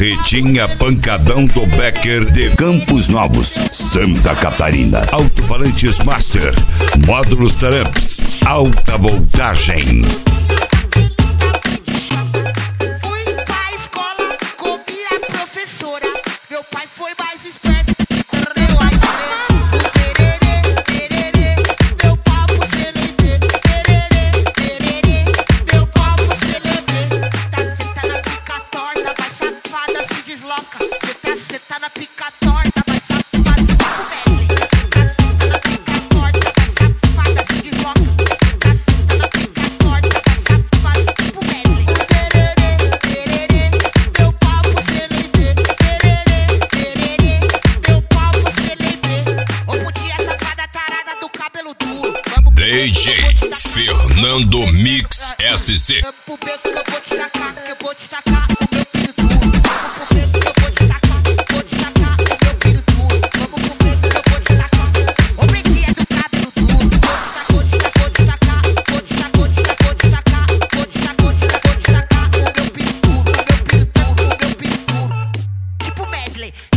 Carretinha Pancadão do Becker de Campos Novos, Santa Catarina. Alto-falantes Master, módulos Tramps, alta voltagem. Fui pra escola, comi a professora. Meu pai foi mais esperto, correu atrás. Tererê, meu papo CLB. Tererê, meu papo CLB. Tá na pica torta, vai safada, se desloca. Cê tá na pica torta, vai safada, tipo Wesley. Tá na pica torta, vai safada, se desloca. Tá na pica torta, vai safada, tipo Wesley. Tererê, meu papo CLB. Tererê, meu papo CLB. Ô putinha safada tarada do cabelo duro. Vamos pro DJ Fernando Mix SC. Vamos pro beco que eu vou te tacar, que eu vou te tacar o meu filho duro. Vamos pro beco que eu vou te tacar, vou te tacar o meu filho duro. Vamos pro beco que eu vou te tacar, ô pretinha do cabelo duro. Vou te tacar, vou te tacar, vou te tacar, vou te tacar, vou te tacar, vou te tacar, vou te tacar, vou te tacar o meu filho duro, o meu filho duro, o meu filho duro. Tipo Wesley,